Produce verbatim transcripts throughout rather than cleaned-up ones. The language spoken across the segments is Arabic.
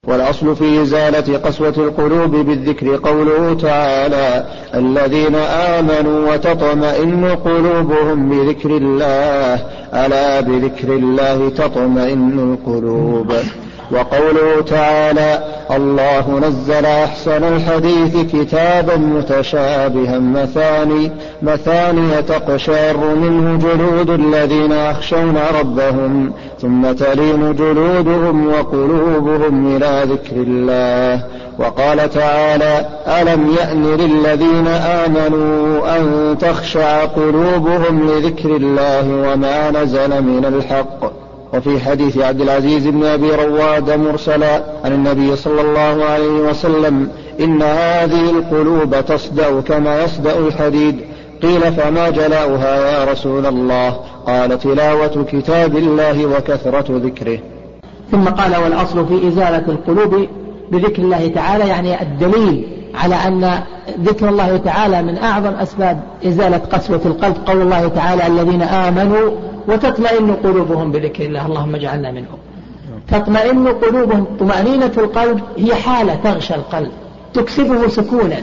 والأصل في إزالة قسوة القلوب بالذكر قوله تعالى: الذين آمنوا وتطمئن قلوبهم بذكر الله، ألا بذكر الله تطمئن القلوب. وقوله تعالى: الله نزل أحسن الحديث كتابا متشابها مثاني مثانية تقشعر منه جلود الذين يخشون ربهم ثم تلين جلودهم وقلوبهم إلى ذكر الله. وقال تعالى: ألم يأن للذين آمنوا أن تخشع قلوبهم لذكر الله وما نزل من الحق. وفي حديث عبد العزيز بن أبي رواد مرسلا عن النبي صلى الله عليه وسلم: إن هذه القلوب تصدأ كما يصدأ الحديد. قيل: فما جلاؤها يا رسول الله؟ قال: تلاوة كتاب الله وكثرة ذكره. ثم قال: والأصل في إزالة القلوب بذكر الله تعالى، يعني الدليل على أن ذكر الله تعالى من أعظم أسباب إزالة قسوة القلب. قول الله تعالى: الذين آمنوا وتطمئن قلوبهم بذكر الله، اللهم اجعلنا منهم. تطمئن قلوبهم، طمأنينة القلب هي حالة تغشى القلب تكسبه سكونا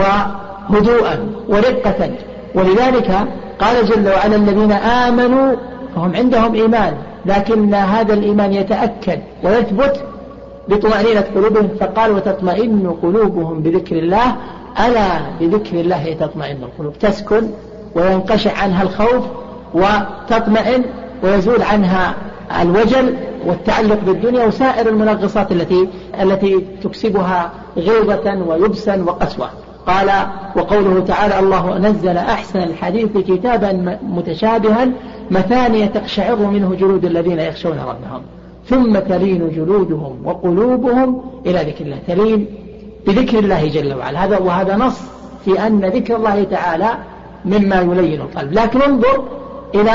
وهدوءا ورقة، ولذلك قال جل وعلا: الذين آمنوا، فهم عندهم إيمان، لكن هذا الإيمان يتأكد ويثبت بطمأنينة قلوبهم، فقال: وتطمئن قلوبهم بذكر الله، ألا بذكر الله تطمئن القلوب، تسكن وينقشع عنها الخوف وتطمئن ويزول عنها الوجل والتعلق بالدنيا وسائر المنغصات التي التي تكسبها غيظة ويبسا وقسوة. قال: وقوله تعالى: الله نزل أحسن الحديث كتابا متشابها مثانية تقشعر منه جلود الذين يخشون ربهم ثم تلين جلودهم وقلوبهم إلى ذكر الله. تلين بذكر الله جل وعلا، هذا وهذا نص في أن ذكر الله تعالى مما يلين القلب. لكن انظر إلى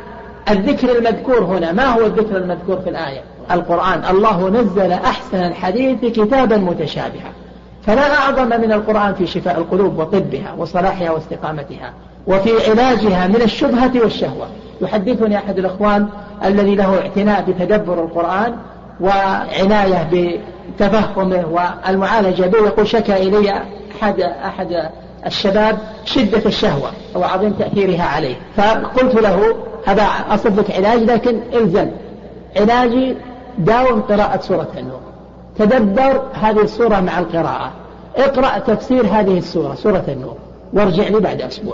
الذكر المذكور هنا، ما هو الذكر المذكور في الآية؟ القرآن. الله نزل أحسن الحديث كتابا متشابها، فلا أعظم من القرآن في شفاء القلوب وطبها وصلاحها واستقامتها وفي علاجها من الشبهة والشهوة. يحدثني أحد الأخوان الذي له اعتناء بتدبر القرآن وعناية بتفهمه والمعالجة به، يقول: شكى إلي أحد, أحد الشباب شدة الشهوة وعظيم تأثيرها عليه، فقلت له: هذا أصب لك علاج، لكن إلزم علاجي داوم قراءة سورة النور، تدبر هذه السورة مع القراءة، اقرأ تفسير هذه السورة سورة النور وارجع لي بعد أسبوع.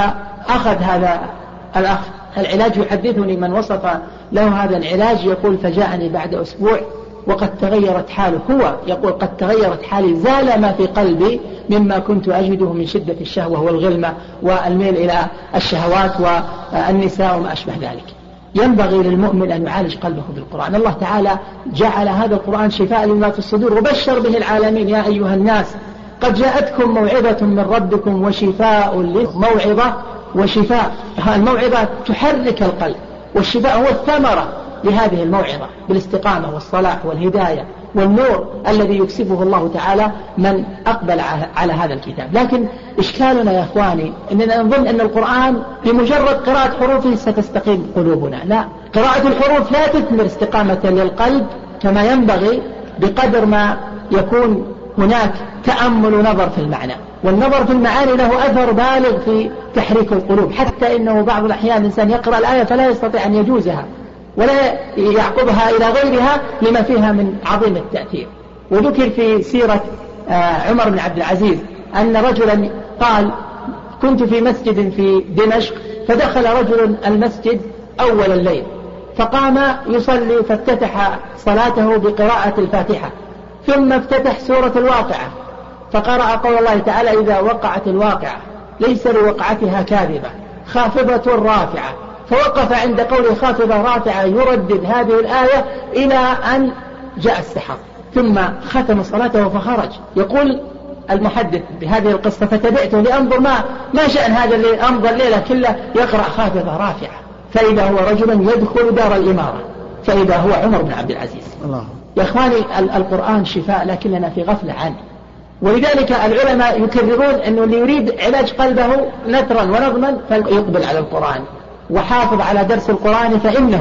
فأخذ هذا الأخ العلاج. يحدثني من وصف له هذا العلاج يقول: فجاءني بعد أسبوع وقد تغيرت حاله، هو يقول: قد تغيرت حالي، زال ما في قلبي مما كنت أجده من شدة الشهوة والغلمة والميل إلى الشهوات والنساء وما أشبه ذلك. ينبغي للمؤمن أن يعالج قلبه بالقرآن. الله تعالى جعل هذا القرآن شفاء لما في الصدور وبشر به العالمين: يا أيها الناس قد جاءتكم موعظة من ربكم وشفاء موعظة وشفاء. الموعظة تحرك القلب، والشفاء هو الثمرة لهذه الموعظة بالاستقامة والصلاح والهداية والنور الذي يكسبه الله تعالى من أقبل على هذا الكتاب. لكن إشكالنا يا أخواني أننا نظن أن القرآن بمجرد قراءة حروفه ستستقيم قلوبنا. لا، قراءة الحروف لا تثمر استقامة للقلب كما ينبغي بقدر ما يكون هناك تأمل ونظر في المعنى، والنظر في المعاني له أثر بالغ في تحريك القلوب، حتى إنه بعض الأحيان الإنسان يقرأ الآية فلا يستطيع أن يجوزها ولا يعقبها إلى غيرها لما فيها من عظيم التأثير. وذكر في سيرة عمر بن عبد العزيز أن رجلا قال: كنت في مسجد في دمشق، فدخل رجل المسجد أول الليل فقام يصلي، فافتتح صلاته بقراءة الفاتحة، ثم افتتح سورة الواقعة فقرأ قول الله تعالى: إذا وقعت الواقعة ليس لوقعتها كاذبة خافضة رافعة، فوقف عند قوله خافضة رافعة يردد هذه الآية إلى أن جاء السحر، ثم ختم صلاته فخرج. يقول المحدث بهذه القصة: فتبعته لأنظر ما ما شأن هذا اللي أمضى الليلة كله يقرأ خافضة رافعة، فإذا هو رجل يدخل دار الإمارة، فإذا هو عمر بن عبد العزيز. الله. يا إخواني، القرآن شفاء لكننا في غفلة عنه، ولذلك العلماء يكررون أنه اللي يريد علاج قلبه نثرا ونظما فليقبل على القرآن وحافظ على درس القرآن، فإنه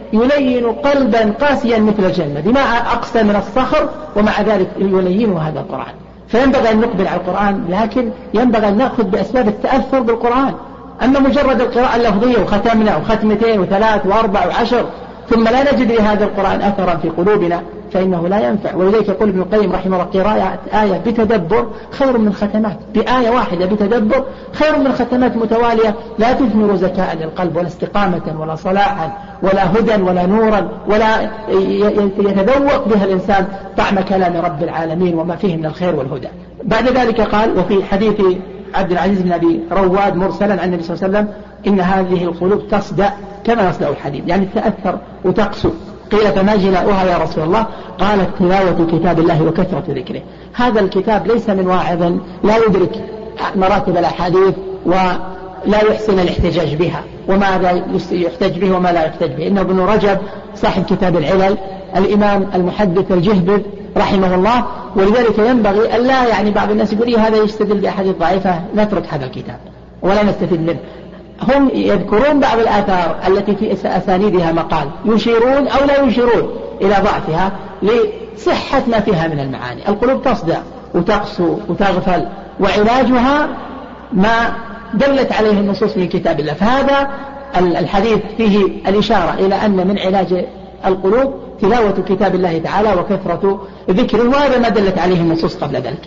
يلين قلبا قاسيا مثل الجنة، بما أقسى من الصخر، ومع ذلك يلين هذا القرآن. فينبغي أن نقبل على القرآن، لكن ينبغي أن نأخذ بأسباب التأثر بالقرآن. أما مجرد القراءة اللفظية وختمنا وختمتين وثلاث وأربع وعشر ثم لا نجد لهذا القرآن أثرا في قلوبنا فإنه لا ينفع. ولذلك يقول ابن القيم رحمه الله: قراءة آية بتدبر خير من ختمات، بآية واحدة بتدبر خير من ختمات متوالية لا تثمر زكاء للقلب ولا استقامة ولا صلاحا ولا هدى ولا نورا ولا يتذوق بها الإنسان طعم كلام رب العالمين وما فيه من الخير والهدى. بعد ذلك قال: وفي حديث عبد العزيز بن أبي رواد مرسلا عن النبي صلى الله عليه وسلم: إن هذه القلوب تصدأ كما يصدأ الحديد، يعني تأثر وتقسو. قيل: فما جلاؤها يا رسول الله؟ قالت: تلاوة كتاب الله وكثرة ذكره. هذا الكتاب ليس من واعظ لا يدرك مراتب الأحاديث ولا يحسن الاحتجاج بها، وما يحتج به وما لا يحتج به. إنه ابن رجب صاحب كتاب العلل، الإمام المحدث الجهبذ رحمه الله. ولذلك ينبغي ألا، يعني بعض الناس يقول: هذا يستدل بأحاديث ضعيفة، نترك هذا الكتاب ولا نستفيد منه. هم يذكرون بعض الآثار التي في أسانيدها مقال، يشيرون أو لا يشيرون إلى ضعفها لصحة ما فيها من المعاني. القلوب تصدع وتقسو وتغفل، وعلاجها ما دلت عليه النصوص من كتاب الله. فهذا الحديث فيه الإشارة إلى أن من علاج القلوب تلاوة كتاب الله تعالى وكثرة ذكره، وهذا ما دلت عليه النصوص قبل ذلك.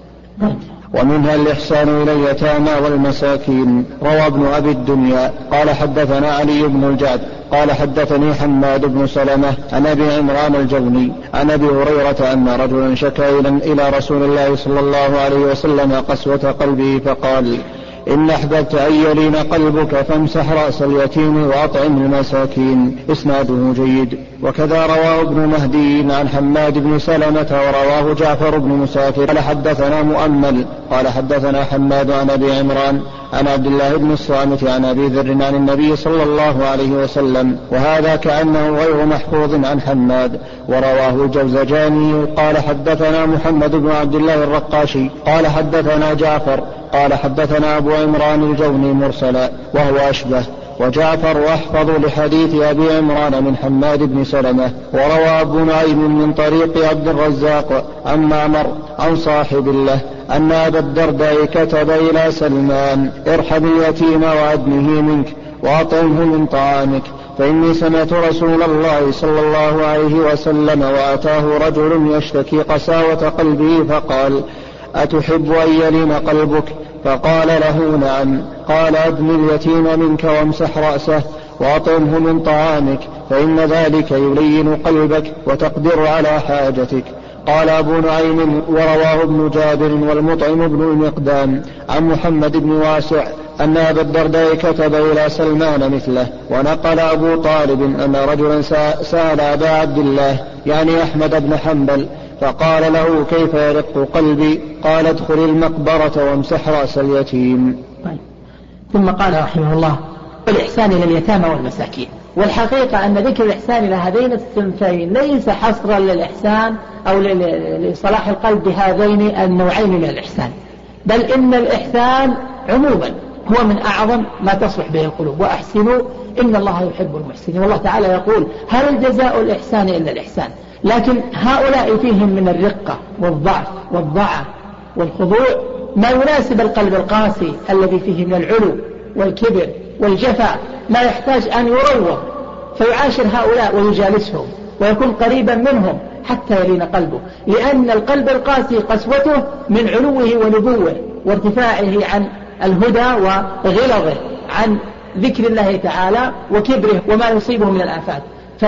ومنها الإحسان إلى اليتامى والمساكين. روى ابن أبي الدنيا قال: حدثنا علي بن الجعد قال: حدثني حماد بن سلمة عن أبي عمران الجوني عن أبي هريرة أن رجلا شكا إلى رسول الله صلى الله عليه وسلم قسوة قلبه فقال: إن أحببت أن يلين قلبك فامسح رأس اليتيم وأطعم المساكين. إسناده جيد. وكذا رواه ابن مهدي عن حماد بن سلمة ورواه جعفر بن مسافر قال: حدثنا مؤمل قال: حدثنا حماد عن أبي عمران عن عبد الله بن الصامت عن أبي ذر عن النبي صلى الله عليه وسلم، وهذا كأنه غير محفوظ عن حماد. ورواه الجوزجاني قال: حدثنا محمد بن عبد الله الرقاشي قال: حدثنا جعفر قال: حدثنا أبو عمران الجوني مرسلا وهو أشبه، وجعفر أحفظ لحديث أبي عمران من حماد بن سلمة. وروى أبو نعيم من طريق عبد الرزاق عن معمر عن صاحب له أن أبا الدرداء كتب إلى سلمان: ارحم اليتيم وأدنه منك وأطعمه من طعامك، فإني سمعت رسول الله صلى الله عليه وسلم وأتاه رجل يشتكي قساوة قلبه فقال: أتحب أن يلين قلبك؟ فقال له: نعم. قال: أدن اليتيم منك وامسح رأسه وأطعمه من طعامك، فإن ذلك يلين قلبك وتقدر على حاجتك. قال أبو نعيم: ورواه ابن جابر والمطعم بن المقدام عن محمد بن واسع أن أبا الدرداء كتب إلى سلمان مثله. ونقل أبو طالب أن رجلا سأل أبا عبد الله يعني أحمد بن حنبل فقال له: كيف يرق قلبي؟ قال: ادخل المقبرة وامسح رأس اليتيم. طيب. ثم قال رحمه الله: الإحسان إلى اليتامى والمساكين. والحقيقة أن ذكر الإحسان إلى هذين الصنفين ليس حصرا للإحسان أو لصلاح القلب بهذين النوعين من الإحسان، بل إن الإحسان عموما هو من أعظم ما تصلح به القلوب. وأحسنوا إن الله يحب المحسنين. والله تعالى يقول: هل جزاء الإحسان إلا الإحسان؟ لكن هؤلاء فيهم من الرقة والضعف والضعف والخضوع ما يناسب القلب القاسي الذي فيه من العلو والكبر والجفاء، ما يحتاج أن يروض فيعاشر هؤلاء ويجالسهم ويكون قريبا منهم حتى يلين قلبه، لأن القلب القاسي قسوته من علوه ونبوه وارتفاعه عن الهدى وغلظه عن ذكر الله تعالى وكبره وما يصيبه من الآفات.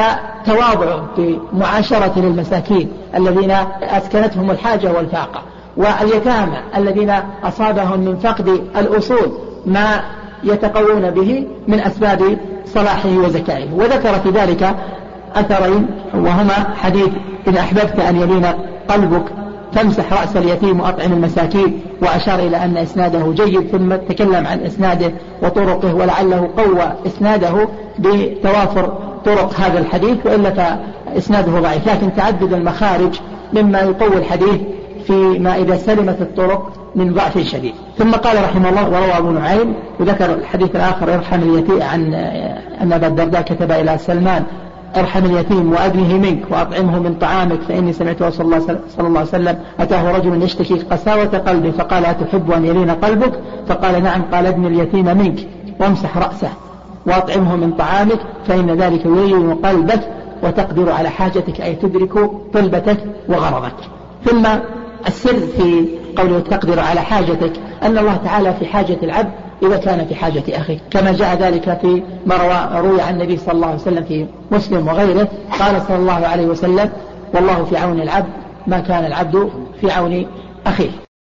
فتواضع بمعاشرة للمساكين الذين أسكنتهم الحاجة والفاقة، واليتامى الذين أصابهم من فقد الأصول ما يتقوون به من أسباب صلاحه وزكائه. وذكر في ذلك أثرين، وهما حديث: إن أحببت أن يلين قلبك فامسح رأس اليتيم وأطعم المساكين، وأشار إلى أن إسناده جيد، ثم تكلم عن إسناده وطرقه، ولعله قوى إسناده بتوافر طرق هذا الحديث، وإلا فإسناده ضعيف، لكن تعدد المخارج مما يقوي الحديث فيما إذا سلمت الطرق من ضعف شديد. ثم قال رحمه الله: وروى أبو نعيم، وذكر الحديث الآخر: يرحم اليتيم عن أن أبا الدرداء كتب إلى سلمان ارحم اليتيم وأبنه منك وأطعمه من طعامك فإني سمعت صلى الله عليه وسلم أتاه رجل يشتكي قساوة قلبه فقال أتحب أن يلين قلبك؟ فقال نعم. قال ابن اليتيم منك وامسح رأسه وأطعمه من طعامك فإن ذلك يلين قلبك وتقدر على حاجتك أي تدرك طلبتك وغرضك. ثم السر في قوله تقدر على حاجتك أن الله تعالى في حاجة العبد إذا كان في حاجة أخيه، كما جاء ذلك في ما روي عن النبي صلى الله عليه وسلم في مسلم وغيره قال صلى الله عليه وسلم والله في عون العبد ما كان العبد في عون أخيه.